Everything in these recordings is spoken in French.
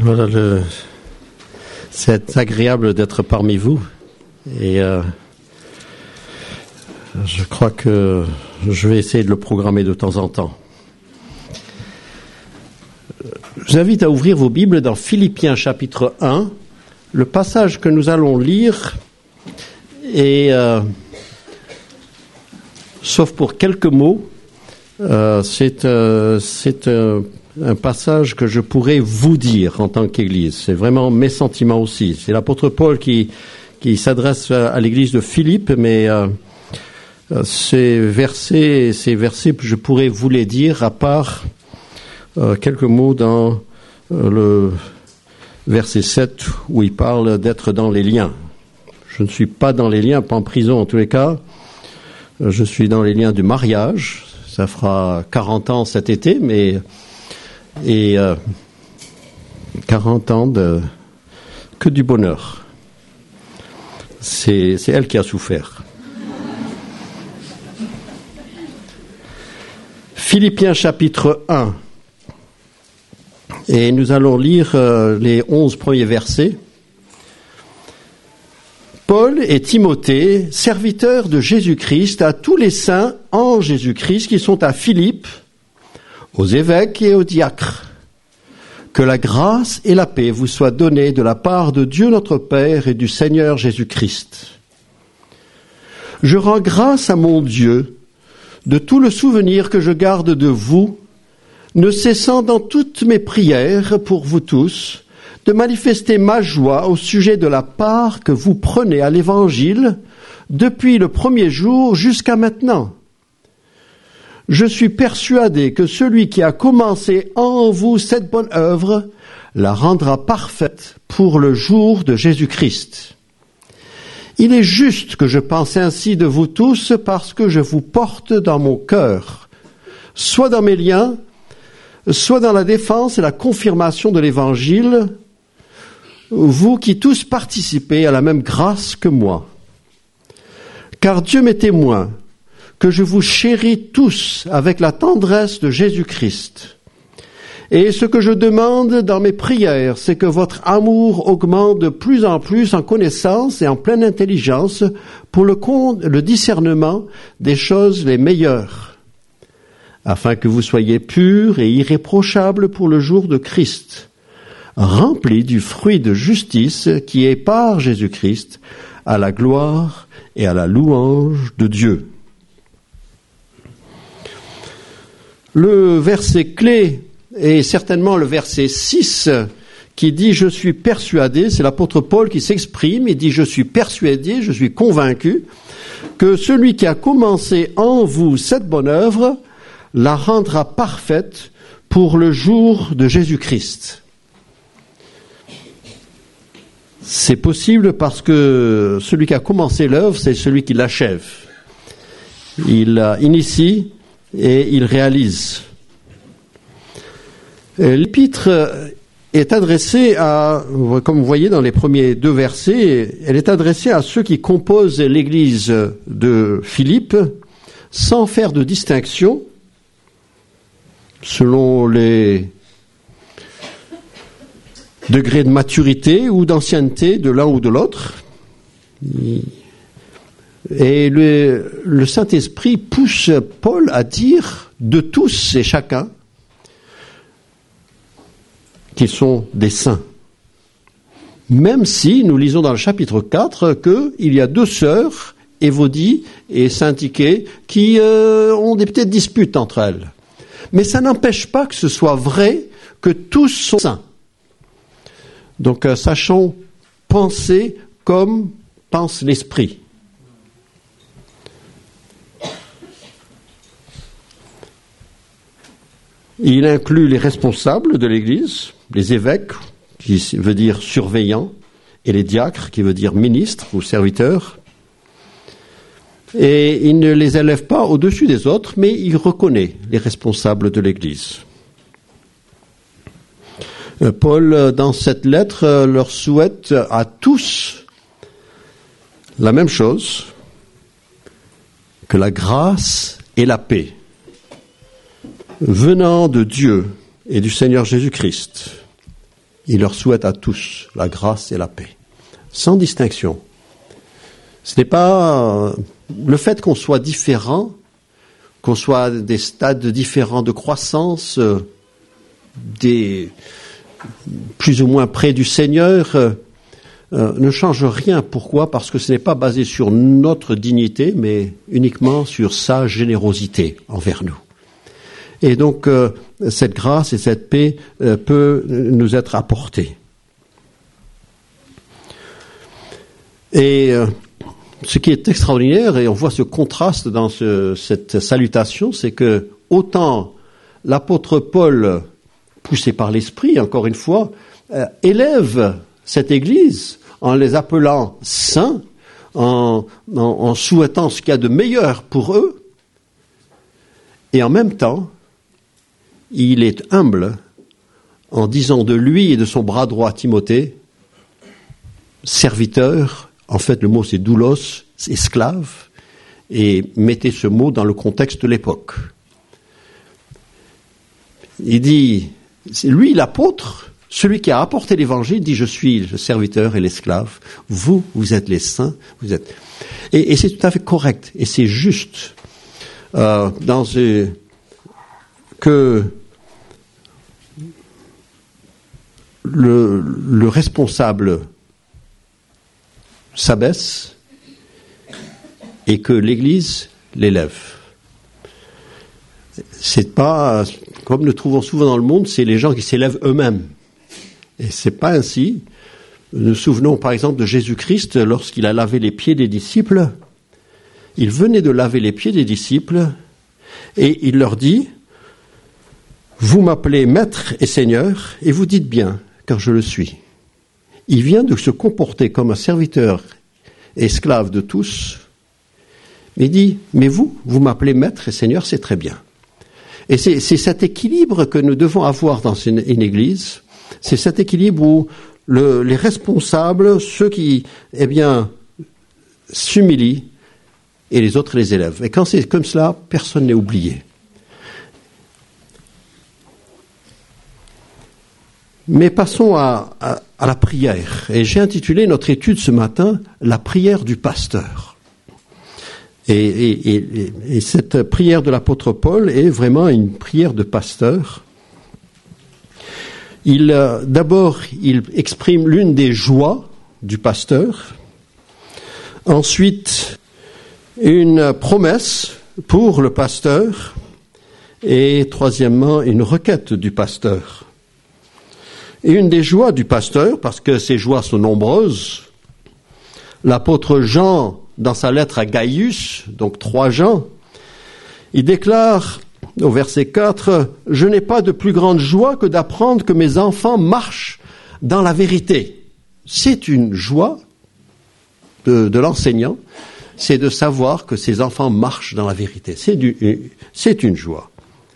Voilà, c'est agréable d'être parmi vous et je crois que je vais essayer de le programmer de temps en temps. Je vous invite à ouvrir vos Bibles dans Philippiens chapitre 1. Le passage que nous allons lire est, sauf pour quelques mots, c'est un passage que je pourrais vous dire en tant qu'Église. C'est vraiment mes sentiments aussi. C'est l'apôtre Paul qui s'adresse à l'Église de Philippe, mais ces versets, je pourrais vous les dire à part quelques mots dans le verset 7 où il parle d'être dans les liens. Je ne suis pas dans les liens, pas en prison en tous les cas. Je suis dans les liens du mariage. Ça fera 40 ans cet été, et 40 ans que du bonheur. C'est elle qui a souffert. Philippiens chapitre 1. Et nous allons lire les 11 premiers versets. Paul et Timothée, serviteurs de Jésus-Christ, à tous les saints en Jésus-Christ qui sont à Philippe, aux évêques et aux diacres. Que la grâce et la paix vous soient données de la part de Dieu notre Père et du Seigneur Jésus-Christ. Je rends grâce à mon Dieu de tout le souvenir que je garde de vous, ne cessant dans toutes mes prières pour vous tous, de manifester ma joie au sujet de la part que vous prenez à l'Évangile depuis le premier jour jusqu'à maintenant. Je suis persuadé que celui qui a commencé en vous cette bonne œuvre la rendra parfaite pour le jour de Jésus-Christ. Il est juste que je pense ainsi de vous tous parce que je vous porte dans mon cœur, soit dans mes liens, soit dans la défense et la confirmation de l'Évangile, vous qui tous participez à la même grâce que moi. Car Dieu m'est témoin que je vous chéris tous avec la tendresse de Jésus-Christ. Et ce que je demande dans mes prières, c'est que votre amour augmente de plus en plus en connaissance et en pleine intelligence pour le discernement des choses les meilleures, afin que vous soyez purs et irréprochables pour le jour de Christ, remplis du fruit de justice qui est par Jésus-Christ, à la gloire et à la louange de Dieu. Le verset clé est certainement le verset 6 qui dit « Je suis persuadé », c'est l'apôtre Paul qui s'exprime, il dit « Je suis persuadé, je suis convaincu que celui qui a commencé en vous cette bonne œuvre la rendra parfaite pour le jour de Jésus-Christ ». C'est possible parce que celui qui a commencé l'œuvre, c'est celui qui l'achève. Il initie et il réalise. L'épître est adressée à, comme vous voyez dans les premiers 2 versets, elle est adressée à ceux qui composent l'église de Philippe, sans faire de distinction, selon les degrés de maturité ou d'ancienneté de l'un ou de l'autre. Et le Saint-Esprit pousse Paul à dire de tous et chacun qu'ils sont des saints. Même si nous lisons dans le chapitre 4 qu'il y a 2 sœurs, Évodie et Syntyché, qui ont des petites disputes entre elles. Mais ça n'empêche pas que ce soit vrai que tous sont saints. Donc sachons penser comme pense l'Esprit. Il inclut les responsables de l'Église, les évêques, qui veut dire surveillants, et les diacres, qui veut dire ministres ou serviteurs. Et il ne les élève pas au-dessus des autres, mais il reconnaît les responsables de l'Église. Paul, dans cette lettre, leur souhaite à tous la même chose, que la grâce et la paix – venant de Dieu et du Seigneur Jésus-Christ, Il leur souhaite à tous la grâce et la paix, sans distinction. Ce n'est pas le fait qu'on soit différent, qu'on soit à des stades différents de croissance, des plus ou moins près du Seigneur, ne change rien. Pourquoi ? Parce que ce n'est pas basé sur notre dignité, mais uniquement sur sa générosité envers nous. Et donc, cette grâce et cette paix peut nous être apportée. Et ce qui est extraordinaire, et on voit ce contraste dans cette salutation, c'est que autant l'apôtre Paul, poussé par l'Esprit, encore une fois, élève cette Église en les appelant saints, en souhaitant ce qu'il y a de meilleur pour eux, et en même temps, il est humble en disant de lui et de son bras droit Timothée, serviteur, en fait le mot c'est doulos, c'est esclave, et mettez ce mot dans le contexte de l'époque. Il dit, c'est lui l'apôtre, celui qui a apporté l'évangile, dit je suis le serviteur et l'esclave, vous êtes les saints, vous êtes... Et c'est tout à fait correct, et c'est juste, que le responsable s'abaisse et que l'Église l'élève. C'est pas, comme nous trouvons souvent dans le monde, c'est les gens qui s'élèvent eux-mêmes. Et c'est pas ainsi. Nous nous souvenons par exemple de Jésus-Christ lorsqu'il a lavé les pieds des disciples. Il venait de laver les pieds des disciples et il leur dit, vous m'appelez maître et seigneur et vous dites bien, car je le suis. Il vient de se comporter comme un serviteur et esclave de tous, mais il dit, mais vous m'appelez maître et seigneur, c'est très bien. Et c'est cet équilibre que nous devons avoir dans une église, c'est cet équilibre où les responsables, ceux qui, s'humilient, et les autres les élèvent. Et quand c'est comme cela, personne n'est oublié. Mais passons à la prière. Et j'ai intitulé notre étude ce matin « La prière du pasteur ». Et cette prière de l'apôtre Paul est vraiment une prière de pasteur. D'abord, il exprime l'une des joies du pasteur. Ensuite, une promesse pour le pasteur. Et troisièmement, une requête du pasteur. Et une des joies du pasteur, parce que ces joies sont nombreuses, l'apôtre Jean, dans sa lettre à Gaius, donc 3 Jean, il déclare au verset 4, « Je n'ai pas de plus grande joie que d'apprendre que mes enfants marchent dans la vérité. » C'est une joie de l'enseignant, c'est de savoir que ses enfants marchent dans la vérité. C'est une joie.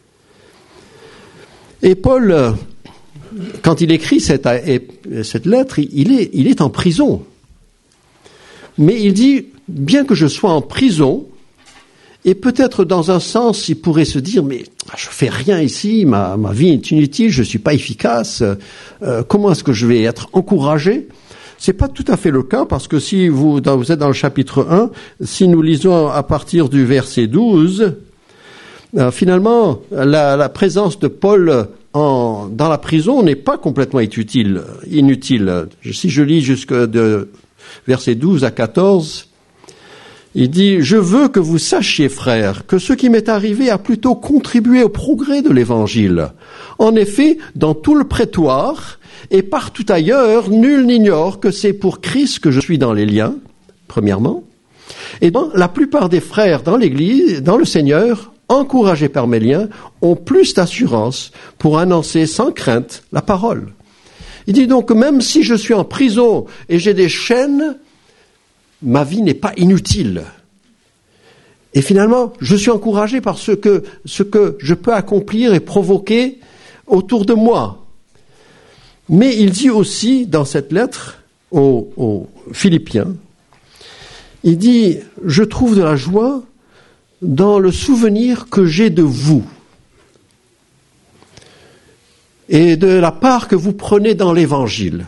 Et Paul, quand il écrit cette lettre, il est en prison. Mais il dit, bien que je sois en prison, et peut-être dans un sens, il pourrait se dire, mais je fais rien ici, ma vie est inutile, je suis pas efficace, comment est-ce que je vais être encouragé ? C'est pas tout à fait le cas, parce que si vous êtes dans le chapitre 1, si nous lisons à partir du verset 12, finalement, la présence de Paul dans la prison n'est pas complètement inutile. Si je lis jusque de versets 12 à 14, il dit « Je veux que vous sachiez, frères, que ce qui m'est arrivé a plutôt contribué au progrès de l'Évangile. En effet, dans tout le prétoire et partout ailleurs, nul n'ignore que c'est pour Christ que je suis dans les liens, premièrement. Et dans la plupart des frères dans l'Église, dans le Seigneur, encouragés par mes liens, ont plus d'assurance pour annoncer sans crainte la parole. » Il dit donc, même si je suis en prison et j'ai des chaînes, ma vie n'est pas inutile. Et finalement, je suis encouragé par ce que je peux accomplir et provoquer autour de moi. Mais il dit aussi dans cette lettre aux Philippiens, il dit, je trouve de la joie dans le souvenir que j'ai de vous. et de la part que vous prenez dans l'Évangile.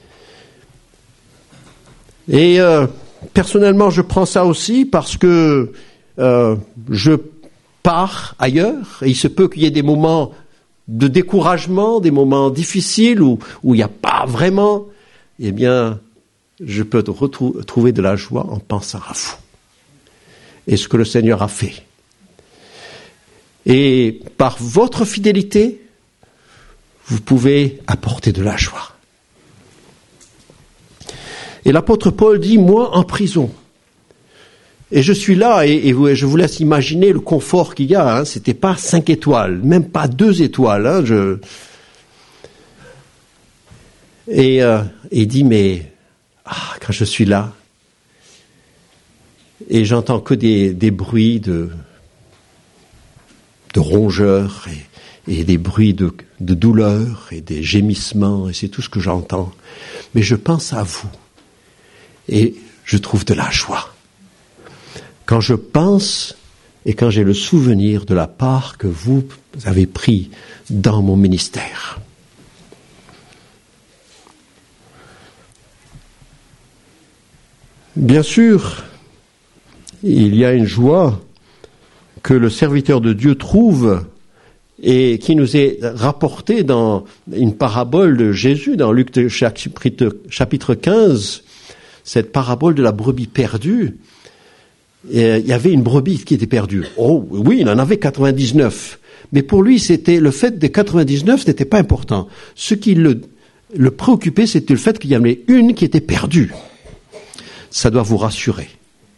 Et personnellement, je prends ça aussi parce que je pars ailleurs, et il se peut qu'il y ait des moments de découragement, des moments difficiles où il n'y a pas vraiment, eh bien, je peux trouver de la joie en pensant à vous et ce que le Seigneur a fait. Et par votre fidélité, vous pouvez apporter de la joie. Et l'apôtre Paul dit, moi en prison. Et je suis là, et je vous laisse imaginer le confort qu'il y a. C'était pas 5 étoiles, même pas 2 étoiles. Et il dit, mais quand je suis là, et j'entends que des bruits de rongeurs et des bruits de douleur et des gémissements, et c'est tout ce que j'entends. Mais je pense à vous, et je trouve de la joie. Quand je pense et quand j'ai le souvenir de la part que vous avez pris dans mon ministère. Bien sûr, il y a une joie que le serviteur de Dieu trouve et qui nous est rapportée dans une parabole de Jésus, dans Luc chapitre 15, cette parabole de la brebis perdue. Et il y avait une brebis qui était perdue. Oh oui, il en avait 99. Mais pour lui, c'était le fait des 99 n'était pas important. Ce qui le préoccupait, c'était le fait qu'il y en avait une qui était perdue. Ça doit vous rassurer.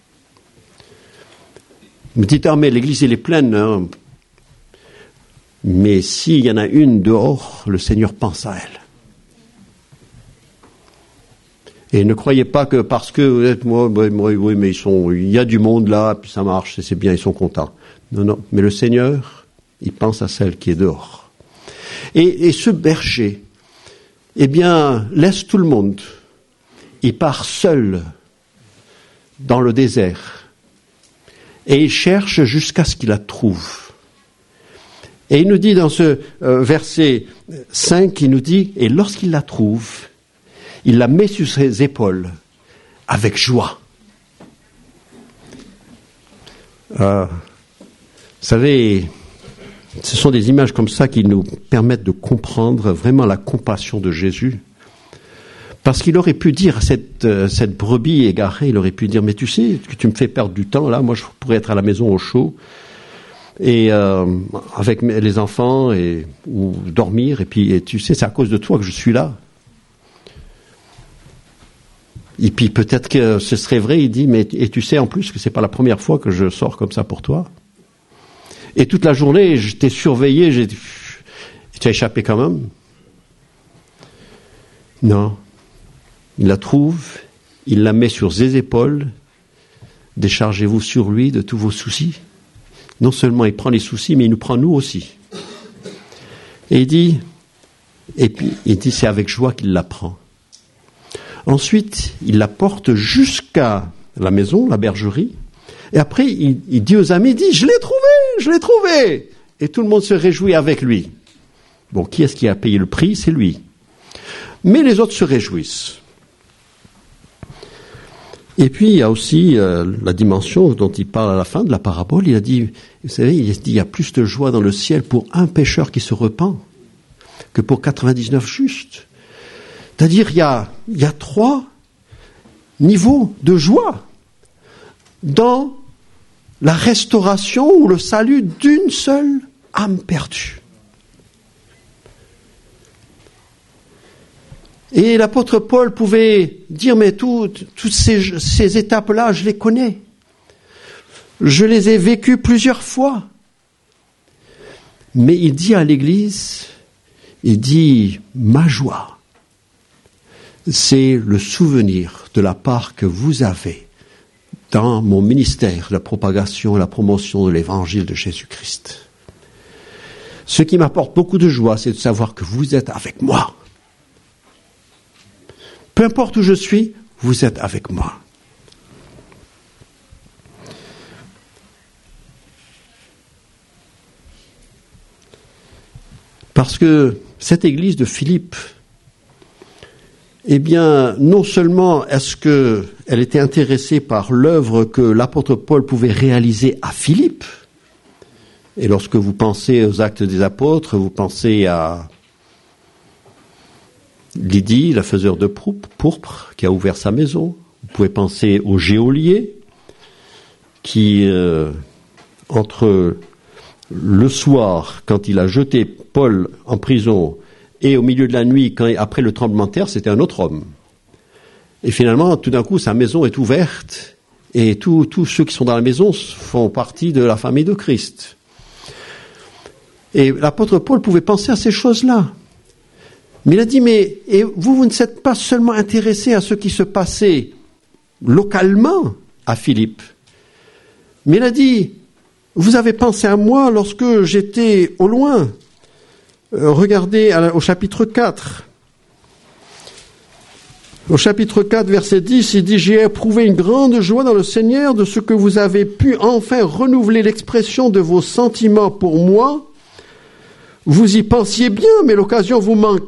Vous me dites, mais l'église, elle est pleine. Hein. Mais s'il y en a une dehors, le Seigneur pense à elle. Et ne croyez pas que parce que vous êtes, oui, mais il y a du monde là, puis ça marche, c'est bien, ils sont contents. Non, mais le Seigneur, il pense à celle qui est dehors. Et ce berger, eh bien, laisse tout le monde. Il part seul dans le désert. Et il cherche jusqu'à ce qu'il la trouve. Et il nous dit dans ce verset 5, il nous dit, et lorsqu'il la trouve, il la met sur ses épaules avec joie. Vous savez, ce sont des images comme ça qui nous permettent de comprendre vraiment la compassion de Jésus. Parce qu'il aurait pu dire à cette brebis égarée, il aurait pu dire, mais tu sais que tu me fais perdre du temps, là, moi je pourrais être à la maison au chaud, et avec les enfants, ou dormir, et tu sais, c'est à cause de toi que je suis là. Et puis peut-être que ce serait vrai, il dit, mais et tu sais en plus que c'est pas la première fois que je sors comme ça pour toi. Et toute la journée, je t'ai surveillé, tu as échappé quand même. Non. Il la trouve, il la met sur ses épaules, déchargez-vous sur lui de tous vos soucis. Non seulement il prend les soucis, mais il nous prend nous aussi. Et puis il dit, c'est avec joie qu'il la prend. Ensuite, il la porte jusqu'à la maison, la bergerie. Et après, il dit aux amis, il dit, je l'ai trouvé. Et tout le monde se réjouit avec lui. Bon, qui est-ce qui a payé le prix? C'est lui. Mais les autres se réjouissent. Et puis, il y a aussi la dimension dont il parle à la fin de la parabole. Il a dit, vous savez, il y a plus de joie dans le ciel pour un pécheur qui se repent que pour 99 justes. C'est-à-dire, il y a 3 niveaux de joie dans la restauration ou le salut d'une seule âme perdue. Et l'apôtre Paul pouvait dire, mais toutes ces étapes-là, je les connais. Je les ai vécues plusieurs fois. Mais il dit à l'Église, il dit, ma joie, c'est le souvenir de la part que vous avez dans mon ministère, la propagation et la promotion de l'évangile de Jésus-Christ. Ce qui m'apporte beaucoup de joie, c'est de savoir que vous êtes avec moi. Peu importe où je suis, vous êtes avec moi. Parce que cette église de Philippe, eh bien, non seulement est-ce qu'elle était intéressée par l'œuvre que l'apôtre Paul pouvait réaliser à Philippe, et lorsque vous pensez aux Actes des Apôtres, vous pensez à Lydie, la faiseur de pourpre, qui a ouvert sa maison. Vous pouvez penser au geôlier, qui, entre le soir, quand il a jeté Paul en prison, et au milieu de la nuit, après le tremblement de terre, c'était un autre homme. Et finalement, tout d'un coup, sa maison est ouverte, et tous ceux qui sont dans la maison font partie de la famille de Christ. Et l'apôtre Paul pouvait penser à ces choses-là. Mais il a dit, et vous ne êtes pas seulement intéressés à ce qui se passait localement à Philippe, mais il a dit, vous avez pensé à moi lorsque j'étais au loin. Regardez au chapitre 4. Au chapitre 4, verset 10, il dit « J'ai éprouvé une grande joie dans le Seigneur de ce que vous avez pu enfin renouveler l'expression de vos sentiments pour moi. Vous y pensiez bien, mais l'occasion vous manquait. »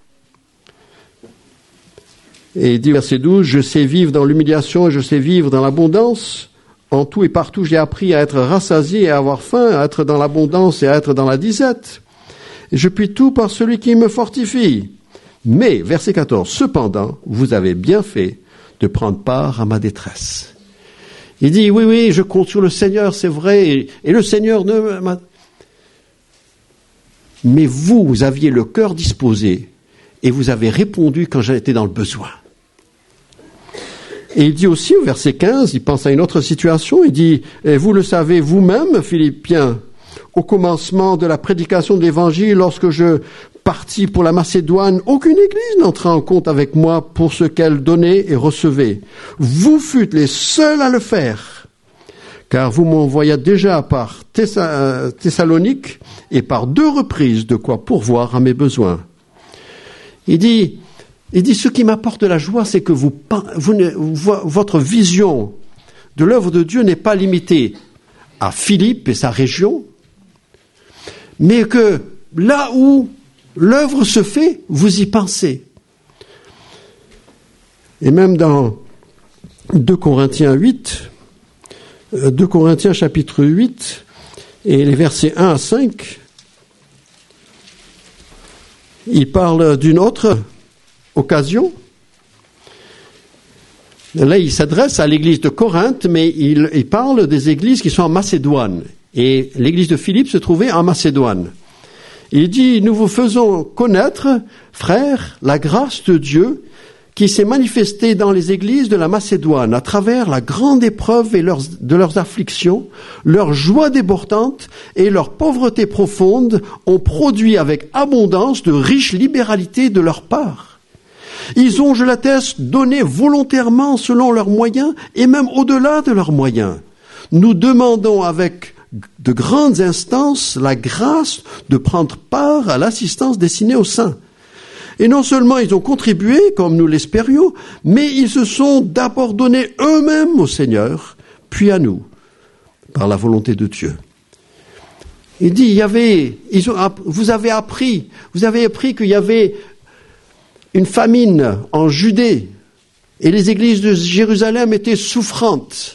Et il dit, verset 12, « Je sais vivre dans l'humiliation et je sais vivre dans l'abondance. En tout et partout, j'ai appris à être rassasié et à avoir faim, à être dans l'abondance et à être dans la disette. Et je puis tout par celui qui me fortifie. Mais, verset 14, « Cependant, vous avez bien fait de prendre part à ma détresse. » Il dit, oui, je compte sur le Seigneur, c'est vrai, et le Seigneur ne m'a... Mais vous aviez le cœur disposé, et vous avez répondu quand j'étais dans le besoin. Et il dit aussi au verset 15, il pense à une autre situation, il dit « Et vous le savez vous-même, Philippiens, au commencement de la prédication de l'Évangile, lorsque je partis pour la Macédoine, aucune église n'entra en compte avec moi pour ce qu'elle donnait et recevait. Vous fûtes les seuls à le faire, car vous m'envoyez déjà par Thessalonique et par 2 reprises de quoi pourvoir à mes besoins. » Il dit, ce qui m'apporte de la joie, c'est que votre vision de l'œuvre de Dieu n'est pas limitée à Philippe et sa région, mais que là où l'œuvre se fait, vous y pensez. Et même dans 2 Corinthiens chapitre 8, et les versets 1 à 5, il parle d'une autre occasion. Là, il s'adresse à l'église de Corinthe, mais il parle des églises qui sont en Macédoine. Et l'église de Philippe se trouvait en Macédoine. Il dit, nous vous faisons connaître, frères, la grâce de Dieu qui s'est manifestée dans les églises de la Macédoine à travers la grande épreuve de leurs afflictions, leur joie débordante et leur pauvreté profonde ont produit avec abondance de riches libéralités de leur part. Ils ont, je l'atteste, donné volontairement selon leurs moyens et même au-delà de leurs moyens. Nous demandons avec de grandes instances la grâce de prendre part à l'assistance destinée aux saints. Et non seulement ils ont contribué, comme nous l'espérions, mais ils se sont d'abord donnés eux-mêmes au Seigneur, puis à nous, par la volonté de Dieu. Il dit, vous avez appris qu'il y avait une famine en Judée, et les églises de Jérusalem étaient souffrantes.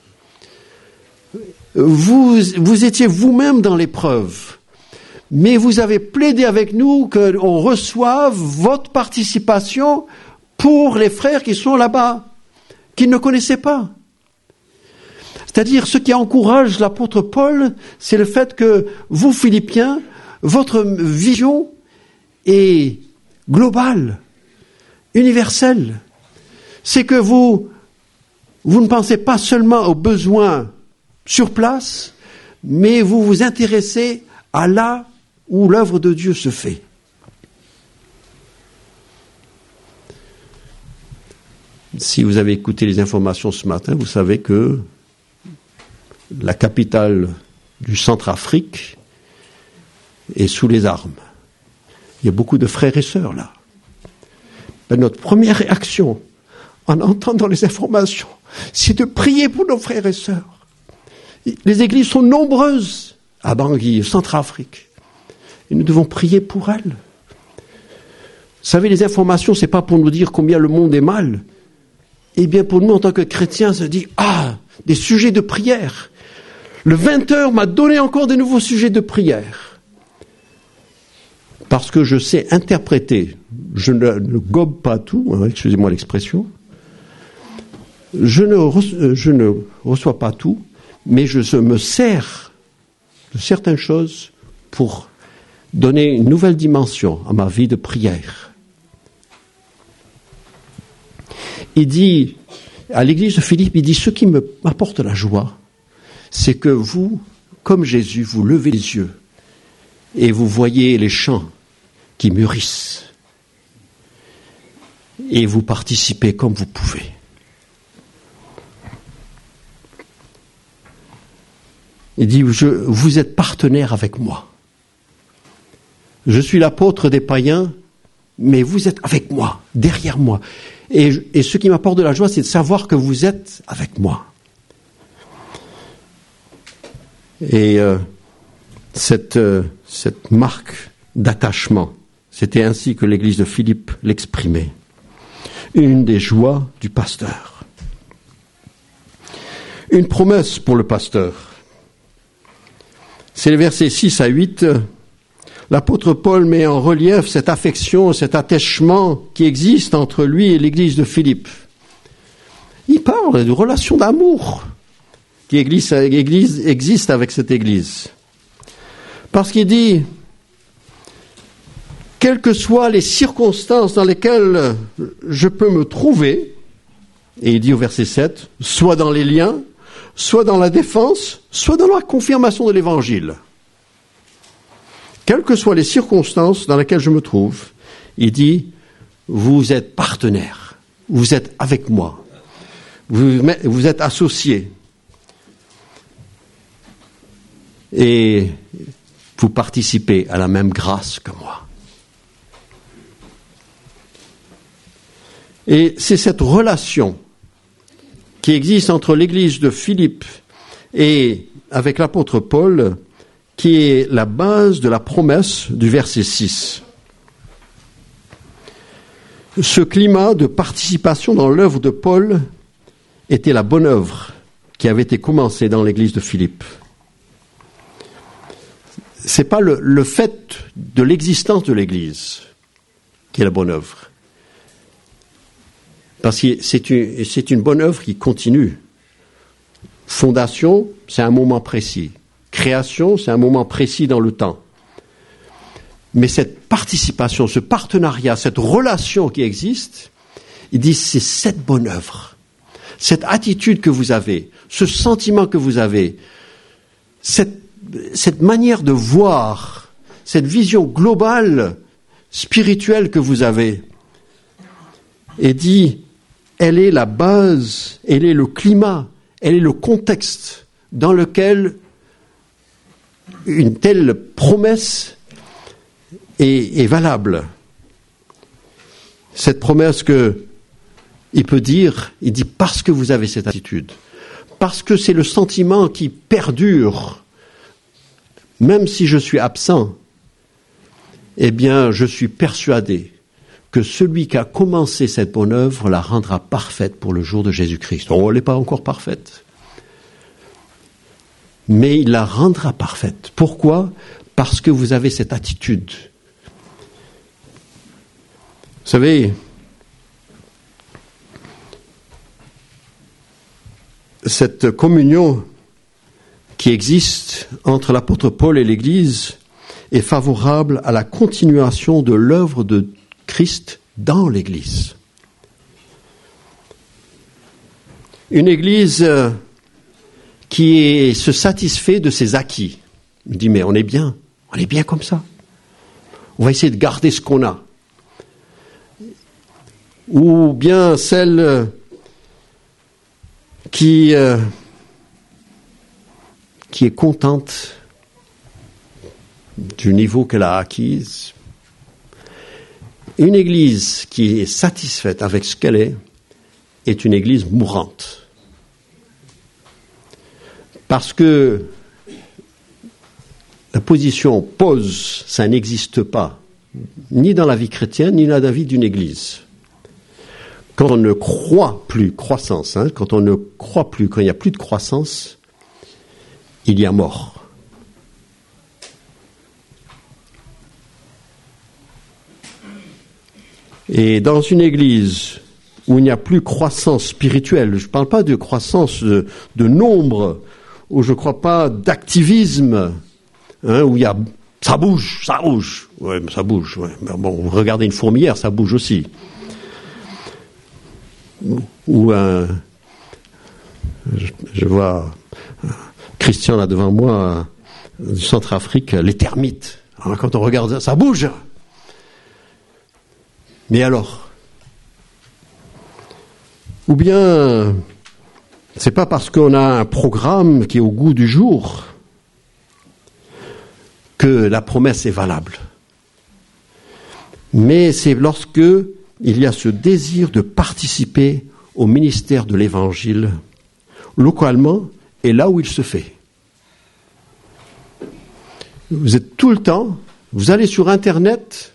Vous étiez vous-même dans l'épreuve, mais vous avez plaidé avec nous qu'on reçoive votre participation pour les frères qui sont là-bas, qui ne connaissaient pas. C'est-à-dire, ce qui encourage l'apôtre Paul, c'est le fait que vous, Philippiens, votre vision est globale, universelle. C'est que vous ne pensez pas seulement aux besoins sur place, mais vous vous intéressez à là où l'œuvre de Dieu se fait. Si vous avez écouté les informations ce matin, vous savez que la capitale du Centrafrique est sous les armes. Il y a beaucoup de frères et sœurs là. Mais notre première réaction, en entendant les informations, c'est de prier pour nos frères et sœurs. Les églises sont nombreuses à Bangui, au Centrafrique. Et nous devons prier pour elles. savez, les informations, c'est pas pour nous dire combien le monde est mal. Eh bien, pour nous, en tant que chrétiens, ça dit, des sujets de prière. Le 20h m'a donné encore de nouveaux sujets de prière. Parce que je sais interpréter. Je ne gobe pas tout, excusez-moi l'expression. Je ne reçois pas tout, mais je me sers de certaines choses pour donner une nouvelle dimension à ma vie de prière. Il dit, à l'église de Philippe, il dit, ce qui m'apporte la joie, c'est que vous, comme Jésus, vous levez les yeux et vous voyez les champs qui mûrissent et vous participez comme vous pouvez. Il dit, vous êtes partenaire avec moi. Je suis l'apôtre des païens, mais vous êtes avec moi, derrière moi. Et ce qui m'apporte de la joie, c'est de savoir que vous êtes avec moi. Et cette marque d'attachement, c'était ainsi que l'église de Philippe l'exprimait. Une des joies du pasteur. Une promesse pour le pasteur. C'est les versets 6 à 8. L'apôtre Paul met en relief cette affection, cet attachement qui existe entre lui et l'église de Philippe. Il parle de relation d'amour qui existe avec cette église. Parce qu'il dit, quelles que soient les circonstances dans lesquelles je peux me trouver, et il dit au verset 7, soit dans les liens, soit dans la défense, soit dans la confirmation de l'évangile. Quelles que soient les circonstances dans lesquelles je me trouve, il dit, vous êtes partenaires, vous êtes avec moi, vous êtes associés. Et vous participez à la même grâce que moi. Et c'est cette relation qui existe entre l'église de Philippe et avec l'apôtre Paul qui est la base de la promesse du verset 6. Ce climat de participation dans l'œuvre de Paul était la bonne œuvre qui avait été commencée dans l'église de Philippe. C'est pas le fait de l'existence de l'église qui est la bonne œuvre. Parce que c'est une bonne œuvre qui continue. Fondation, c'est un moment précis. Création, c'est un moment précis dans le temps. Mais cette participation, ce partenariat, cette relation qui existe, il dit c'est cette bonne œuvre, cette attitude que vous avez, ce sentiment que vous avez, cette manière de voir, cette vision globale, spirituelle que vous avez, et dit, elle est la base, elle est le climat, elle est le contexte dans lequel une telle promesse est valable. Cette promesse il peut dire, il dit parce que vous avez cette attitude, parce que c'est le sentiment qui perdure, même si je suis absent, eh bien je suis persuadé que celui qui a commencé cette bonne œuvre la rendra parfaite pour le jour de Jésus-Christ. Elle n'est pas encore parfaite, mais il la rendra parfaite. Pourquoi ? Parce que vous avez cette attitude. Vous savez, cette communion qui existe entre l'apôtre Paul et l'Église est favorable à la continuation de l'œuvre de Christ dans l'Église. Une Église qui se satisfait de ses acquis. Il dit, mais on est bien comme ça. On va essayer de garder ce qu'on a. Ou bien celle qui est contente du niveau qu'elle a acquis. Une église qui est satisfaite avec ce qu'elle est une église mourante. Parce que la position pause, ça n'existe pas ni dans la vie chrétienne, ni dans la vie d'une église. Quand on ne croit plus, croissance, quand on ne croit plus, quand il n'y a plus de croissance, il y a mort. Et dans une église où il n'y a plus croissance spirituelle, je ne parle pas de croissance de nombre, où je ne crois pas d'activisme, où il y a ça bouge, ouais, ça bouge, ouais. Mais bon, regardez une fourmilière, ça bouge aussi. Ou je vois Christian là devant moi du Centrafrique, les termites. Alors, quand on regarde ça bouge. Mais alors? Ou bien c'est pas parce qu'on a un programme qui est au goût du jour que la promesse est valable. Mais c'est lorsque il y a ce désir de participer au ministère de l'Évangile, localement et là où il se fait. Vous êtes tout le temps, vous allez sur Internet,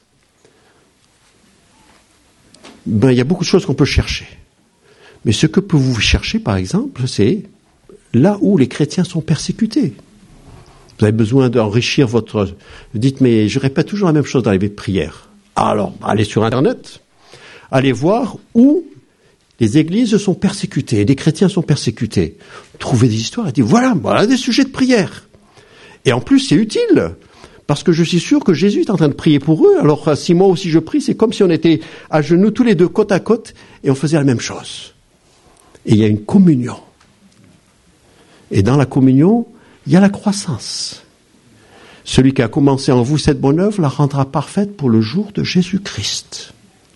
il y a beaucoup de choses qu'on peut chercher. Mais ce que vous cherchez, par exemple, c'est là où les chrétiens sont persécutés. Vous avez besoin d'enrichir votre... Vous dites, mais je répète toujours la même chose dans les prières. Alors, allez sur Internet, allez voir où les églises sont persécutées, les chrétiens sont persécutés. Trouvez des histoires et dites, voilà des sujets de prière. Et en plus, c'est utile, parce que je suis sûr que Jésus est en train de prier pour eux. Alors, si moi aussi je prie, c'est comme si on était à genoux tous les deux, côte à côte, et on faisait la même chose. Et il y a une communion. Et dans la communion, il y a la croissance. Celui qui a commencé en vous cette bonne œuvre la rendra parfaite pour le jour de Jésus-Christ.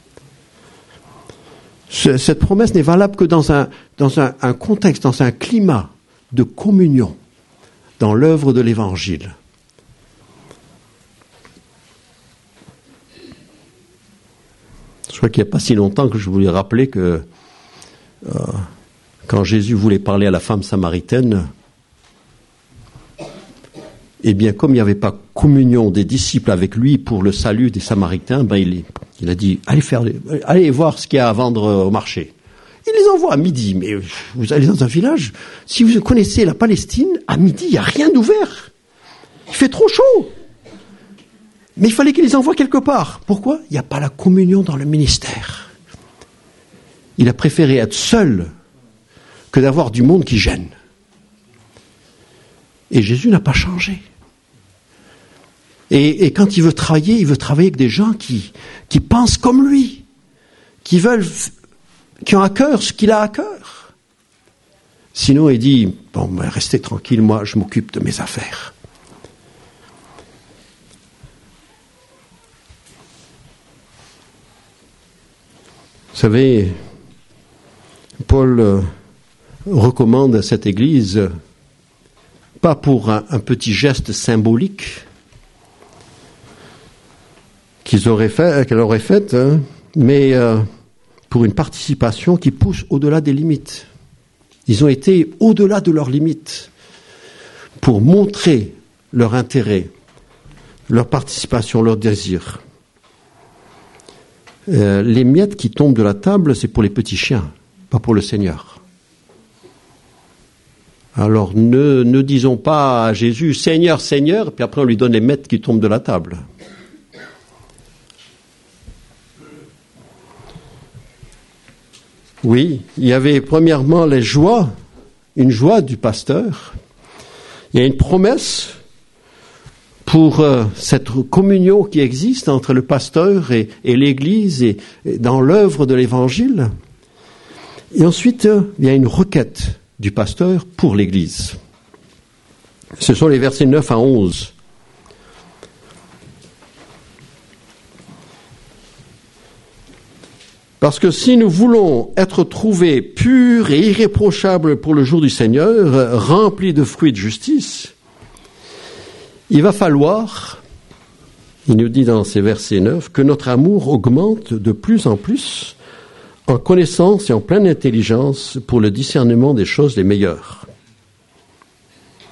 Cette promesse n'est valable que dans un contexte, dans un climat de communion, dans l'œuvre de l'Évangile. Je crois qu'il n'y a pas si longtemps que je voulais rappeler que quand Jésus voulait parler à la femme samaritaine, eh bien, comme il n'y avait pas communion des disciples avec lui pour le salut des Samaritains, il a dit, allez voir ce qu'il y a à vendre au marché. Il les envoie à midi, mais vous allez dans un village, si vous connaissez la Palestine, à midi, il n'y a rien d'ouvert. Il fait trop chaud. Mais il fallait qu'il les envoie quelque part. Pourquoi? Il n'y a pas la communion dans le ministère. Il a préféré être seul que d'avoir du monde qui gêne. Et Jésus n'a pas changé. Et quand il veut travailler avec des gens qui pensent comme lui, qui ont à cœur ce qu'il a à cœur. Sinon, il dit, restez tranquille, moi, je m'occupe de mes affaires. Vous savez, Paul recommande à cette Église, pas pour un petit geste symbolique qu'elle aurait fait, mais pour une participation qui pousse au-delà des limites. Ils ont été au-delà de leurs limites pour montrer leur intérêt, leur participation, leur désir. Les miettes qui tombent de la table, c'est pour les petits chiens, pas pour le Seigneur. Alors ne disons pas à Jésus, Seigneur, Seigneur, puis après on lui donne les miettes qui tombent de la table. Oui, il y avait premièrement une joie du pasteur. Il y a une promesse pour cette communion qui existe entre le pasteur et l'Église et dans l'œuvre de l'Évangile. Et ensuite, il y a une requête du pasteur pour l'Église. Ce sont les versets 9 à 11. Parce que si nous voulons être trouvés purs et irréprochables pour le jour du Seigneur, remplis de fruits de justice, il va falloir, il nous dit dans ces versets 9, que notre amour augmente de plus en plus en connaissance et en pleine intelligence pour le discernement des choses les meilleures.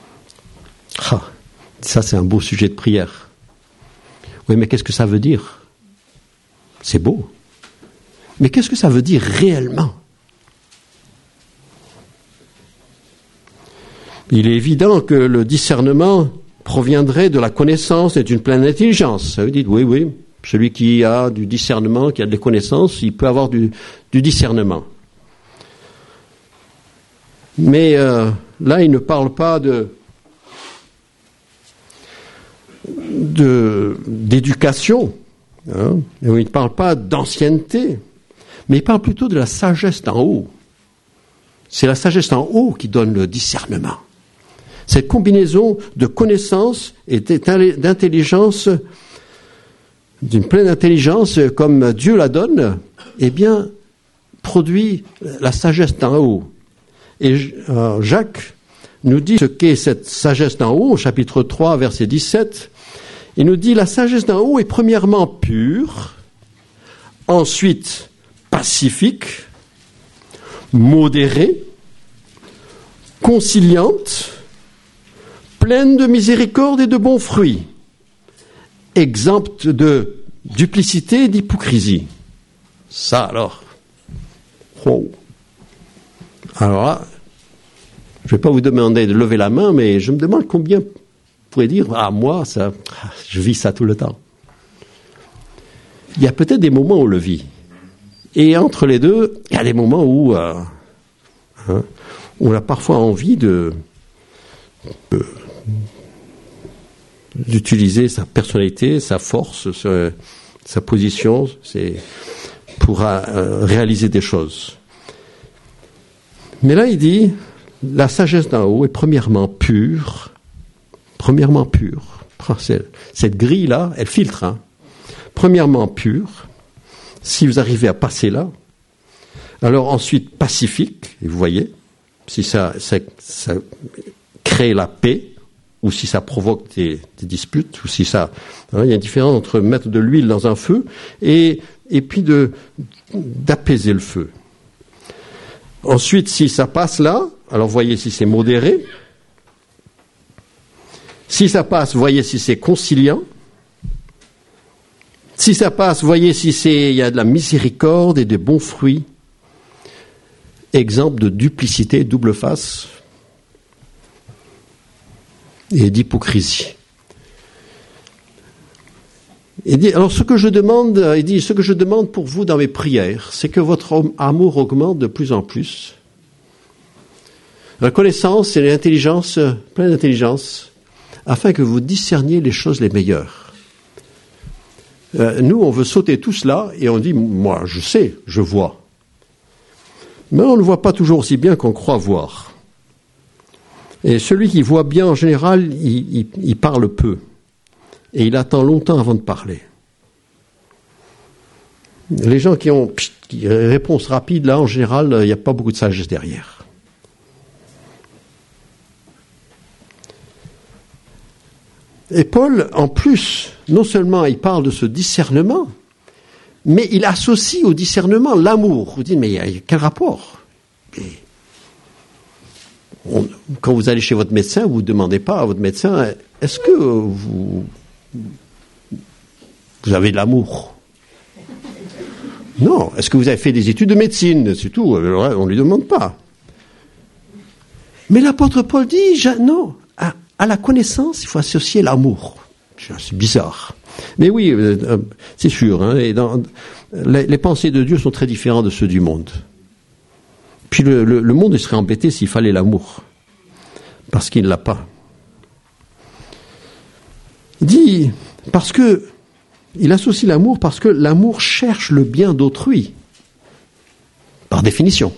Ça c'est un beau sujet de prière. Oui, mais qu'est-ce que ça veut dire? C'est beau. Mais qu'est-ce que ça veut dire réellement? Il est évident que le discernement proviendrait de la connaissance et d'une pleine intelligence. Ça veut dire, oui, celui qui a du discernement, qui a des connaissances, il peut avoir du discernement. Mais là, il ne parle pas d'éducation, hein, il ne parle pas d'ancienneté, mais il parle plutôt de la sagesse d'en haut. C'est la sagesse d'en haut qui donne le discernement. Cette combinaison de connaissances et d'intelligence, d'une pleine intelligence comme Dieu la donne, eh bien, produit la sagesse d'en haut. Et Jacques nous dit ce qu'est cette sagesse d'en haut, au chapitre 3, verset 17. Il nous dit, la sagesse d'en haut est premièrement pure, ensuite pacifique, modérée, conciliante, pleine de miséricorde et de bons fruits, exempte de duplicité et d'hypocrisie. Ça alors. Oh. Alors là, je ne vais pas vous demander de lever la main, mais je me demande combien vous pourrez dire, moi, ça, je vis ça tout le temps. Il y a peut-être des moments où on le vit. Et entre les deux, il y a des moments où on a parfois envie d'utiliser sa personnalité, sa force, sa position, pour réaliser des choses. Mais là, il dit, la sagesse d'en haut est premièrement pure. Cette grille-là, elle filtre. Hein. Premièrement pure. Si vous arrivez à passer là, alors ensuite pacifique, et vous voyez, si ça crée la paix, ou si ça provoque des disputes, ou si ça... il y a une différence entre mettre de l'huile dans un feu et puis d'apaiser le feu. Ensuite, si ça passe là, alors voyez si c'est modéré. Si ça passe, voyez si c'est conciliant. Si ça passe, voyez si il y a de la miséricorde et des bons fruits. Exemple de duplicité, double face et d'hypocrisie. Il dit, alors ce que je demande pour vous dans mes prières, c'est que votre amour augmente de plus en plus. La connaissance et l'intelligence, pleine d'intelligence, afin que vous discerniez les choses les meilleures. Nous, on veut sauter tout cela et on dit, moi, je sais, je vois. Mais on ne voit pas toujours aussi bien qu'on croit voir. Et celui qui voit bien, en général, il parle peu. Et il attend longtemps avant de parler. Les gens qui ont réponse rapide, là, en général, il n'y a pas beaucoup de sagesse derrière. Et Paul, en plus, non seulement il parle de ce discernement, mais il associe au discernement l'amour. Vous dites, mais il y a quel rapport? Quand vous allez chez votre médecin, vous ne demandez pas à votre médecin, est-ce que vous avez de l'amour? Non. Est-ce que vous avez fait des études de médecine? C'est tout. Alors, on ne lui demande pas. Mais l'apôtre Paul dit, non, à la connaissance, il faut associer l'amour. C'est bizarre. Mais oui, c'est sûr. Hein, et les pensées de Dieu sont très différentes de ceux du monde. Puis le monde, il serait embêté s'il fallait l'amour. Parce qu'il ne l'a pas. Il dit, il associe l'amour parce que l'amour cherche le bien d'autrui. Par définition.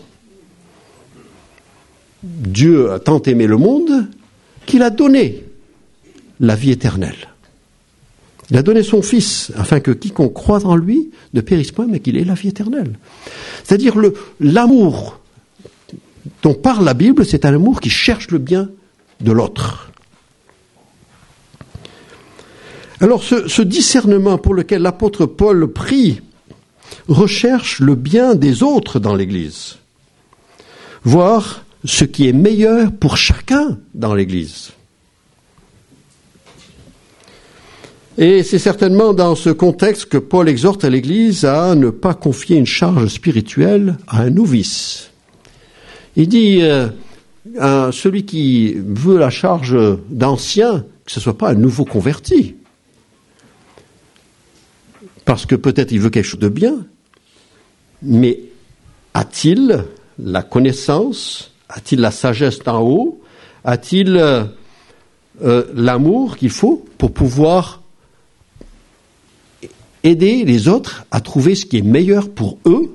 Dieu a tant aimé le monde qu'il a donné la vie éternelle. Il a donné son Fils afin que quiconque croit en lui ne périsse point, mais qu'il ait la vie éternelle. C'est-à-dire l'amour dont parle la Bible, c'est un amour qui cherche le bien de l'autre. Alors ce discernement pour lequel l'apôtre Paul prie recherche le bien des autres dans l'Église, voir ce qui est meilleur pour chacun dans l'Église. Et c'est certainement dans ce contexte que Paul exhorte à l'Église à ne pas confier une charge spirituelle à un novice. Il dit à celui qui veut la charge d'ancien, que ce ne soit pas un nouveau converti. Parce que peut-être il veut quelque chose de bien, mais a-t-il la connaissance, a-t-il la sagesse d'en haut, a-t-il l'amour qu'il faut pour pouvoir aider les autres à trouver ce qui est meilleur pour eux?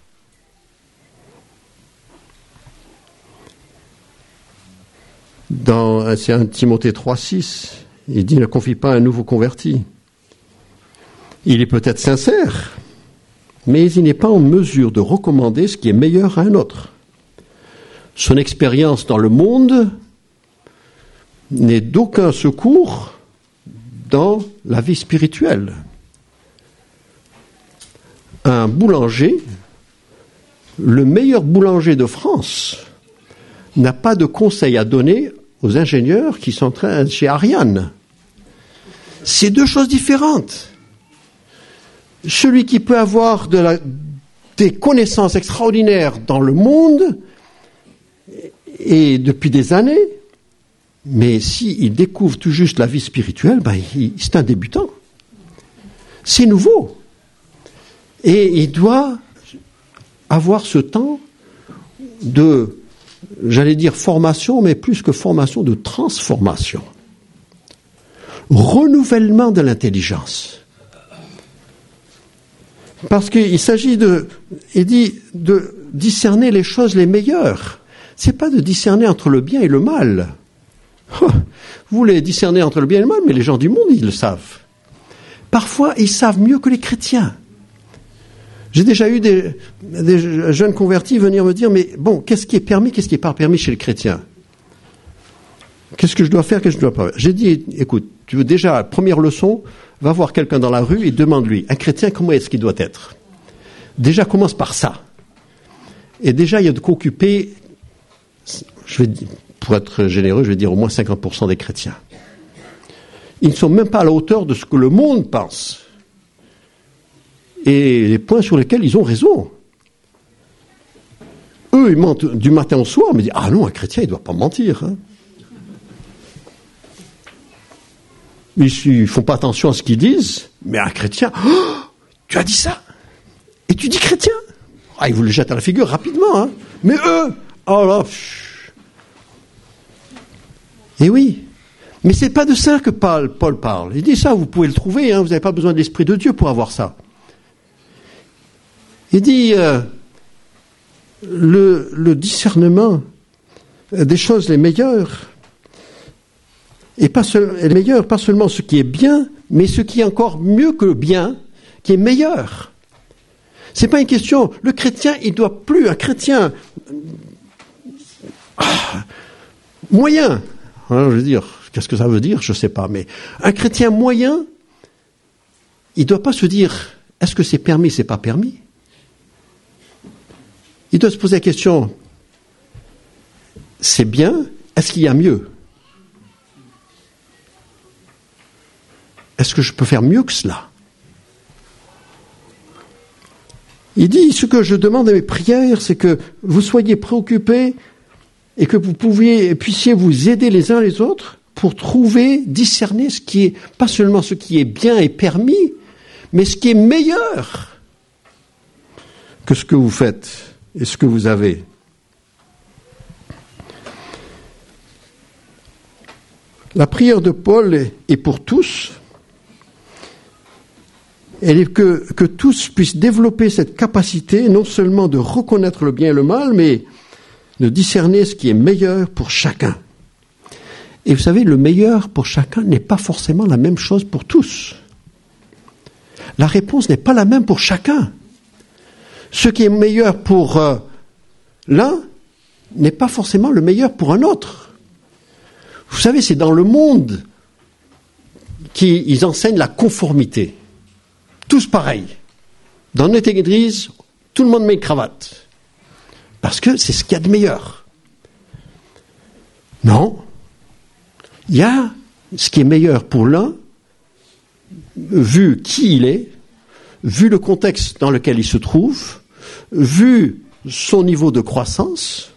C'est 1 Timothée 3,6, il dit « Ne confie pas à un nouveau converti ». Il est peut-être sincère, mais il n'est pas en mesure de recommander ce qui est meilleur à un autre. Son expérience dans le monde n'est d'aucun secours dans la vie spirituelle. Un boulanger, le meilleur boulanger de France, n'a pas de conseil à donner aux ingénieurs qui sont chez Ariane. C'est deux choses différentes. Celui qui peut avoir des connaissances extraordinaires dans le monde et depuis des années, mais s'il découvre tout juste la vie spirituelle, c'est un débutant. C'est nouveau. Et il doit avoir ce temps de, j'allais dire formation, mais plus que formation, de transformation. Renouvellement de l'intelligence. Parce qu'il s'agit de discerner les choses les meilleures. C'est pas de discerner entre le bien et le mal. Vous voulez discerner entre le bien et le mal, mais les gens du monde, ils le savent. Parfois, ils savent mieux que les chrétiens. J'ai déjà eu des jeunes convertis venir me dire, mais bon, qu'est-ce qui est permis, qu'est-ce qui n'est pas permis chez les chrétiens? Qu'est-ce que je dois faire, qu'est-ce que je ne dois pas faire? J'ai dit, écoute, tu veux déjà, première leçon, va voir quelqu'un dans la rue et demande-lui, un chrétien, comment est-ce qu'il doit être? Déjà, commence par ça. Et déjà, il y a de quoi occuper, pour être généreux, je vais dire au moins 50% des chrétiens. Ils ne sont même pas à la hauteur de ce que le monde pense. Et les points sur lesquels ils ont raison. Eux, ils mentent du matin au soir, mais ils disent, ah non, un chrétien, il ne doit pas mentir. Hein. Ils ne font pas attention à ce qu'ils disent, mais un chrétien, oh, tu as dit ça? Et tu dis chrétien? Ah, ils vous le jettent à la figure rapidement. Hein. Mais eux, oh là, et oui. Mais c'est pas de ça que Paul parle. Il dit ça, vous pouvez le trouver, hein, vous n'avez pas besoin de l'Esprit de Dieu pour avoir ça. Il dit le discernement des choses les meilleures, et pas seulement ce qui est bien, mais ce qui est encore mieux que le bien, qui est meilleur. C'est pas une question. Le chrétien, il doit plus, un chrétien moyen, hein, je veux dire, qu'est-ce que ça veut dire, je sais pas, mais un chrétien moyen, il doit pas se dire, est-ce que c'est permis, c'est pas permis? Il doit se poser la question, c'est bien, est-ce qu'il y a mieux? Est-ce que je peux faire mieux que cela? Il dit, ce que je demande à mes prières, c'est que vous soyez préoccupés et que vous puissiez vous aider les uns les autres pour trouver, discerner ce qui est, pas seulement ce qui est bien et permis, mais ce qui est meilleur que ce que vous faites et ce que vous avez. La prière de Paul est pour tous. Elle est que tous puissent développer cette capacité, non seulement de reconnaître le bien et le mal, mais de discerner ce qui est meilleur pour chacun. Et vous savez, le meilleur pour chacun n'est pas forcément la même chose pour tous. La réponse n'est pas la même pour chacun. Ce qui est meilleur pour l'un n'est pas forcément le meilleur pour un autre. Vous savez, c'est dans le monde qu'ils enseignent la conformité. Tous pareils. Dans notre église, tout le monde met une cravate. Parce que c'est ce qu'il y a de meilleur. Non. Il y a ce qui est meilleur pour l'un, vu qui il est, vu le contexte dans lequel il se trouve, vu son niveau de croissance,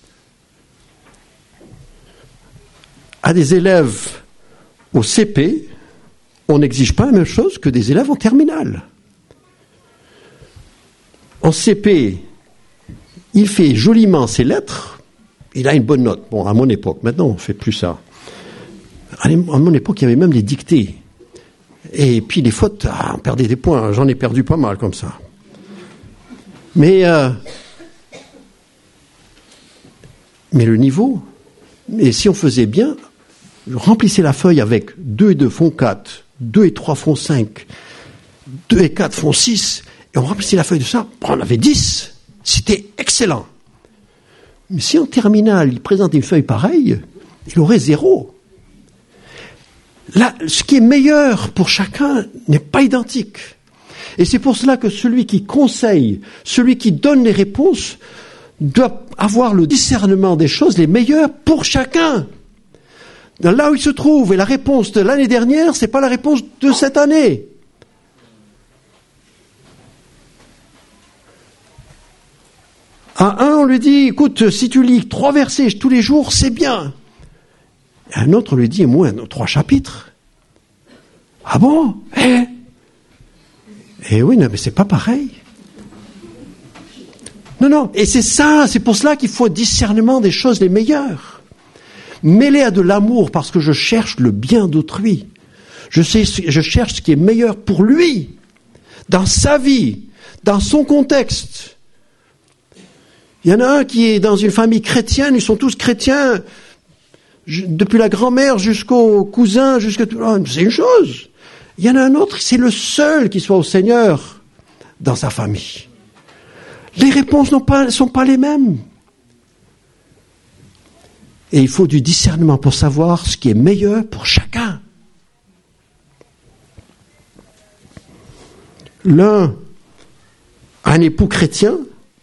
à des élèves au CP, on n'exige pas la même chose que des élèves en terminale. En CP, il fait joliment ses lettres, il a une bonne note. Bon, à mon époque, maintenant on ne fait plus ça. À mon époque, il y avait même des dictées. Et puis les fautes, on perdait des points. J'en ai perdu pas mal comme ça. Mais le niveau, et si on faisait bien, remplissez la feuille avec 2 et 2 font 4, 2 et 3 font 5, 2 et 4 font 6, et on remplissait la feuille de ça, on avait 10. C'était excellent. Mais si en terminale, il présentait une feuille pareille, il aurait 0. Là, ce qui est meilleur pour chacun n'est pas identique. Et c'est pour cela que celui qui conseille, celui qui donne les réponses, doit avoir le discernement des choses les meilleures pour chacun. Là où il se trouve, et la réponse de l'année dernière, c'est pas la réponse de cette année. À un, on lui dit, écoute, si tu lis 3 versets tous les jours, c'est bien. Et à un autre, on lui dit, moins 3 chapitres. Ah bon? Eh oui, non, mais c'est pas pareil. Non, et c'est ça, c'est pour cela qu'il faut un discernement des choses les meilleures. Mêlé à de l'amour, parce que je cherche le bien d'autrui. Je cherche ce qui est meilleur pour lui, dans sa vie, dans son contexte. Il y en a un qui est dans une famille chrétienne, ils sont tous chrétiens, depuis la grand-mère jusqu'au cousin, c'est une chose. Il y en a un autre, c'est le seul qui soit au Seigneur dans sa famille. Les réponses ne sont pas les mêmes. Et il faut du discernement pour savoir ce qui est meilleur pour chacun. L'un a un époux chrétien,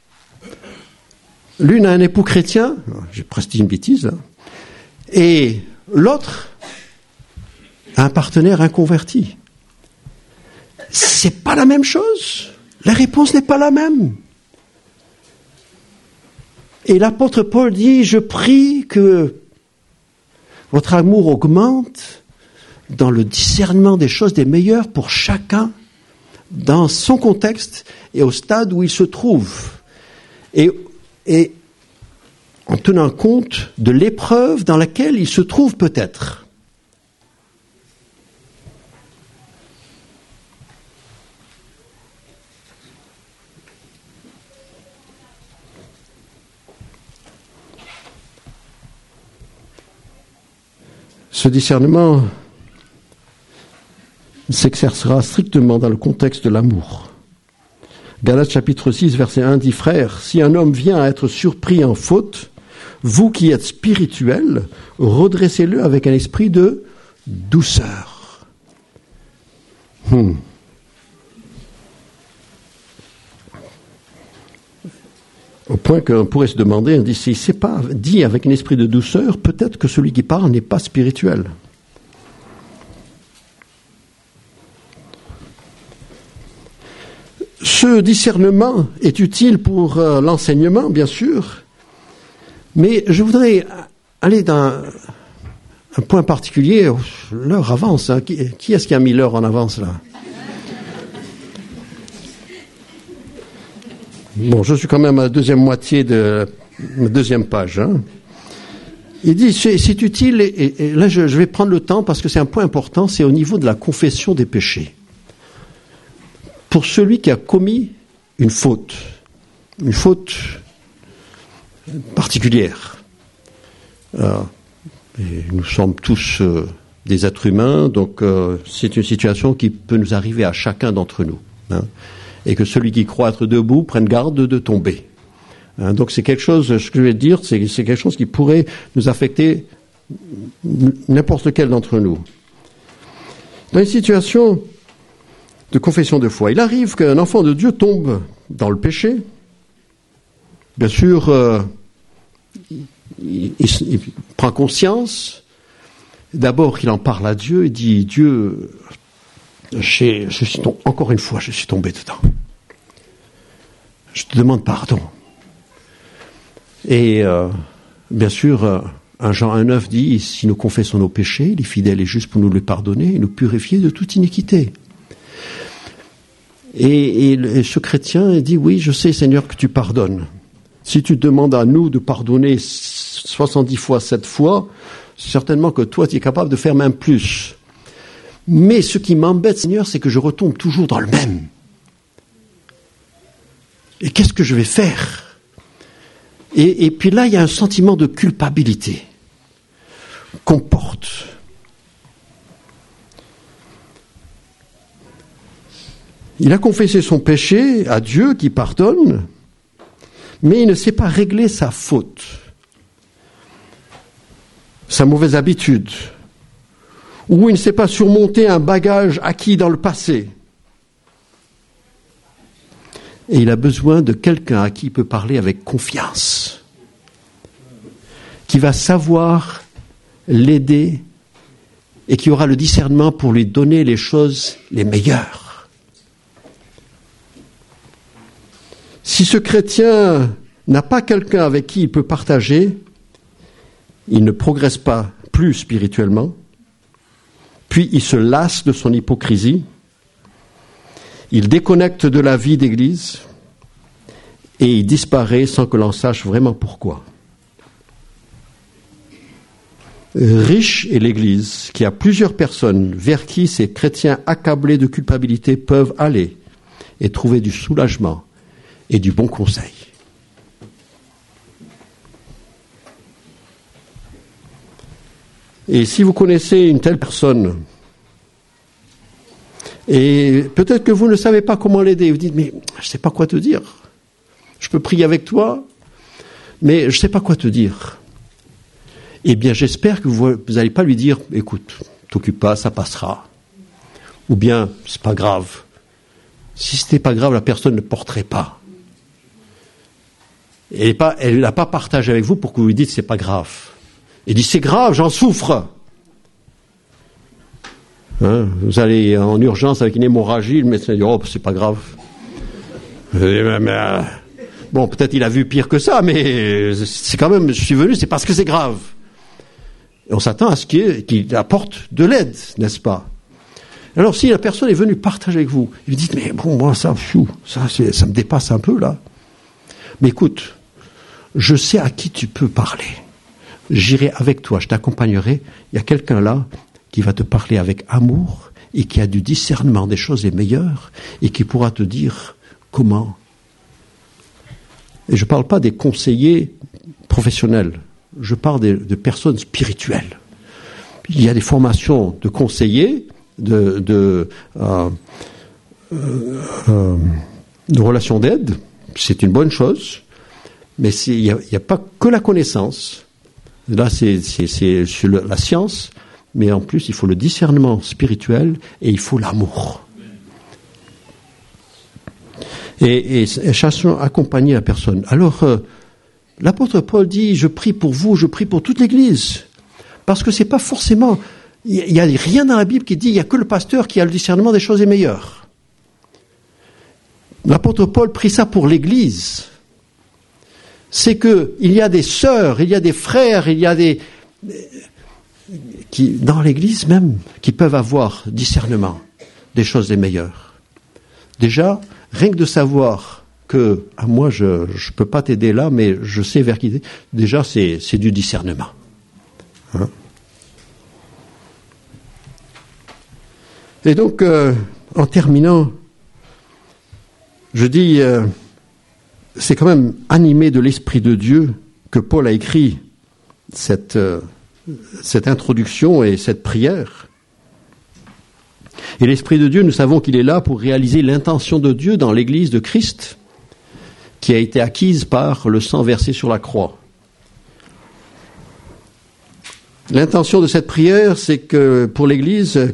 l'une a un époux chrétien, j'ai presque dit une bêtise, là, et l'autre a un partenaire inconverti. C'est pas la même chose. La réponse n'est pas la même. Et l'apôtre Paul dit, je prie que votre amour augmente dans le discernement des choses des meilleures pour chacun, dans son contexte et au stade où il se trouve. Et en tenant compte de l'épreuve dans laquelle il se trouve peut-être. Ce discernement s'exercera strictement dans le contexte de l'amour. Galates chapitre 6, verset 1 dit, « Frères, si un homme vient à être surpris en faute, vous qui êtes spirituels, redressez-le avec un esprit de douceur. » Au point qu'on pourrait se demander, on dit, si c'est pas dit avec un esprit de douceur, peut-être que celui qui parle n'est pas spirituel. Ce discernement est utile pour l'enseignement, bien sûr, mais je voudrais aller dans un point particulier. L'heure avance. Hein. Qui est-ce qui a mis l'heure en avance, là? Bon, je suis quand même à la deuxième moitié de la deuxième page. Hein. Il dit, c'est utile, et là je vais prendre le temps parce que c'est un point important, c'est au niveau de la confession des péchés. Pour celui qui a commis une faute particulière. Et nous sommes tous des êtres humains, donc c'est une situation qui peut nous arriver à chacun d'entre nous. Hein. Et que celui qui croit être debout prenne garde de tomber. Hein, donc c'est quelque chose, ce que je vais dire, c'est quelque chose qui pourrait nous affecter n'importe lequel d'entre nous. Dans une situation de confession de foi, il arrive qu'un enfant de Dieu tombe dans le péché. Bien sûr, il prend conscience. D'abord, il en parle à Dieu et dit, Dieu, encore une fois, je suis tombé dedans. Je te demande pardon. Et bien sûr, 1 Jean 1,9 dit, si nous confessons nos péchés, il est fidèle et juste pour nous les pardonner et nous purifier de toute iniquité. Et ce chrétien dit, oui, je sais Seigneur que tu pardonnes. Si tu demandes à nous de pardonner 70 fois, 7 fois, certainement que toi, tu es capable de faire même plus. Mais ce qui m'embête, Seigneur, c'est que je retombe toujours dans le même. Et qu'est-ce que je vais faire ? Et puis là, il y a un sentiment de culpabilité qu'on porte. Il a confessé son péché à Dieu qui pardonne, mais il ne sait pas régler sa faute, sa mauvaise habitude, ou il ne sait pas surmonter un bagage acquis dans le passé. Et il a besoin de quelqu'un à qui il peut parler avec confiance, qui va savoir l'aider et qui aura le discernement pour lui donner les choses les meilleures. Si ce chrétien n'a pas quelqu'un avec qui il peut partager, il ne progresse pas plus spirituellement, puis il se lasse de son hypocrisie, il déconnecte de la vie d'église et il disparaît sans que l'on sache vraiment pourquoi. Riche est l'église qui a plusieurs personnes vers qui ces chrétiens accablés de culpabilité peuvent aller et trouver du soulagement et du bon conseil. Et si vous connaissez une telle personne, et peut-être que vous ne savez pas comment l'aider, vous dites, mais je ne sais pas quoi te dire. Je peux prier avec toi, mais je ne sais pas quoi te dire. Eh bien, j'espère que vous n'allez pas lui dire, écoute, t'occupe pas, ça passera. Ou bien, c'est pas grave. Si c'était pas grave, la personne ne porterait pas. Elle n'a pas partagé avec vous pour que vous lui dites, c'est pas grave. Elle dit, c'est grave, j'en souffre. Hein, vous allez en urgence avec une hémorragie, le médecin dit, oh, c'est pas grave. Bon, peut-être il a vu pire que ça, mais c'est quand même, je suis venu, c'est parce que c'est grave. Et on s'attend à ce qu'il apporte de l'aide, n'est-ce pas? Alors, si la personne est venue partager avec vous, vous dites, mais bon, moi, ça me dépasse un peu, là. Mais écoute, je sais à qui tu peux parler. J'irai avec toi, je t'accompagnerai. Il y a quelqu'un là qui va te parler avec amour et qui a du discernement des choses les meilleures et qui pourra te dire comment. Et je ne parle pas des conseillers professionnels, je parle de personnes spirituelles. Il y a des formations de conseillers, de relations d'aide, c'est une bonne chose, mais il n'y a pas que la connaissance. Là, c'est sur la science, mais en plus, il faut le discernement spirituel et il faut l'amour. Et cherchons à accompagner la personne. Alors, l'apôtre Paul dit, je prie pour vous, je prie pour toute l'Église. Parce que c'est pas forcément... Il n'y a rien dans la Bible qui dit, il n'y a que le pasteur qui a le discernement des choses les meilleures. L'apôtre Paul prie ça pour l'Église. C'est que il y a des sœurs, il y a des frères, il y a qui dans l'Église même qui peuvent avoir discernement des choses les meilleures. Déjà, rien que de savoir que moi je peux pas t'aider là, mais je sais vers qui. Déjà, c'est du discernement. Hein? Et donc, en terminant, je dis. C'est quand même animé de l'Esprit de Dieu que Paul a écrit cette introduction et cette prière. Et l'Esprit de Dieu, nous savons qu'il est là pour réaliser l'intention de Dieu dans l'Église de Christ, qui a été acquise par le sang versé sur la croix. L'intention de cette prière, c'est que pour l'Église,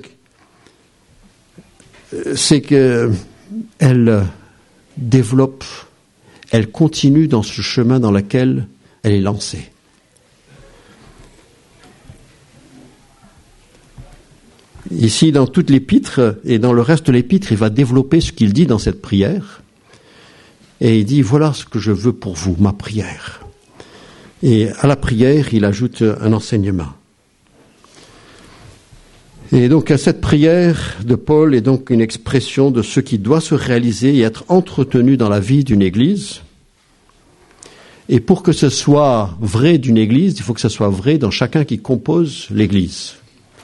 c'est qu'elle développe, elle continue dans ce chemin dans lequel elle est lancée. Il Ici, dans toute l'épître et dans le reste de l'épître, il va développer ce qu'il dit dans cette prière. Et il dit, voilà ce que je veux pour vous, ma prière. Et à la prière, il ajoute un enseignement. Et donc, à cette prière de Paul est donc une expression de ce qui doit se réaliser et être entretenu dans la vie d'une Église. Et pour que ce soit vrai d'une Église, il faut que ce soit vrai dans chacun qui compose l'Église.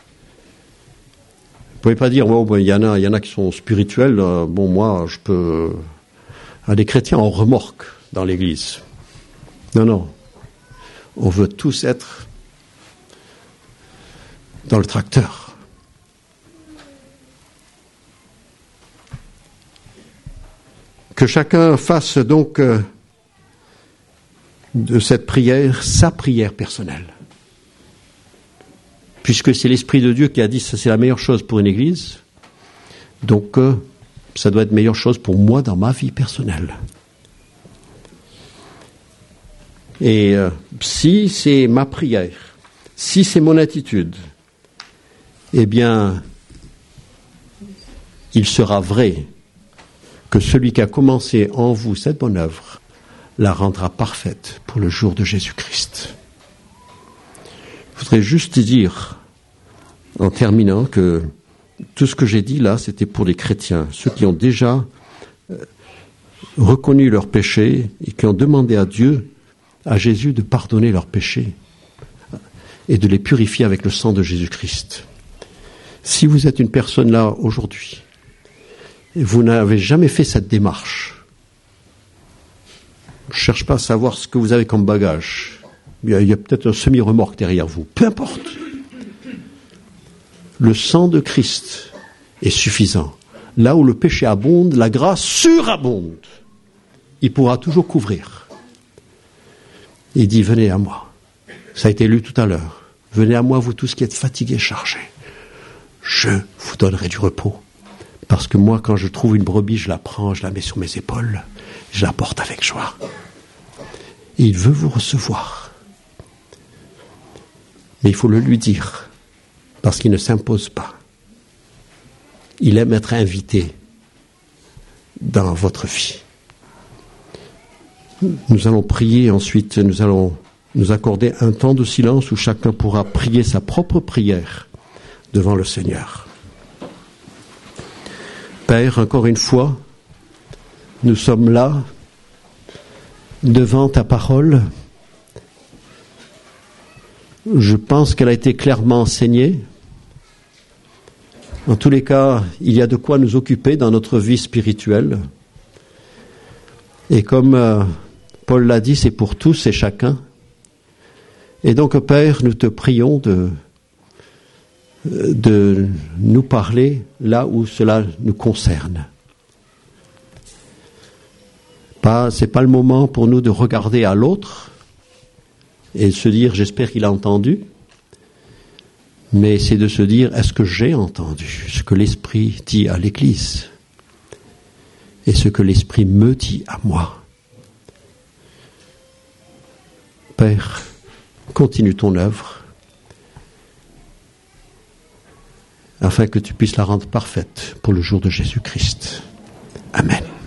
Vous ne pouvez pas dire, oh, il y en a qui sont spirituels, moi, je peux... Des chrétiens en remorque dans l'Église. Non. On veut tous être dans le tracteur. Que chacun fasse donc de cette prière sa prière personnelle. Puisque c'est l'Esprit de Dieu qui a dit que c'est la meilleure chose pour une Église, donc ça doit être la meilleure chose pour moi dans ma vie personnelle. Et si c'est ma prière, si c'est mon attitude, eh bien, il sera vrai que celui qui a commencé en vous cette bonne œuvre la rendra parfaite pour le jour de Jésus-Christ. Je voudrais juste dire, en terminant, que tout ce que j'ai dit là, c'était pour les chrétiens, ceux qui ont déjà reconnu leurs péchés et qui ont demandé à Dieu, à Jésus, de pardonner leurs péchés et de les purifier avec le sang de Jésus-Christ. Si vous êtes une personne là aujourd'hui, et vous n'avez jamais fait cette démarche, je ne cherche pas à savoir ce que vous avez comme bagage. Il y a peut-être un semi-remorque derrière vous. Peu importe. Le sang de Christ est suffisant. Là où le péché abonde, la grâce surabonde. Il pourra toujours couvrir. Il dit, venez à moi. Ça a été lu tout à l'heure. Venez à moi, vous tous qui êtes fatigués, chargés. Je vous donnerai du repos. Parce que moi, quand je trouve une brebis, je la prends, je la mets sur mes épaules, je la porte avec joie. Et il veut vous recevoir. Mais il faut le lui dire, parce qu'il ne s'impose pas. Il aime être invité dans votre vie. Nous allons prier ensuite, nous allons nous accorder un temps de silence où chacun pourra prier sa propre prière devant le Seigneur. Père, encore une fois, nous sommes là, devant ta parole. Je pense qu'elle a été clairement enseignée. En tous les cas, il y a de quoi nous occuper dans notre vie spirituelle. Et comme Paul l'a dit, c'est pour tous et chacun. Et donc, Père, nous te prions de nous parler là où cela nous concerne. C'est pas le moment pour nous de regarder à l'autre et se dire, j'espère qu'il a entendu. Mais c'est de se dire, est-ce que j'ai entendu ce que l'Esprit dit à l'Église et ce que l'Esprit me dit à moi? Père, continue ton œuvre afin que tu puisses la rendre parfaite pour le jour de Jésus-Christ. Amen.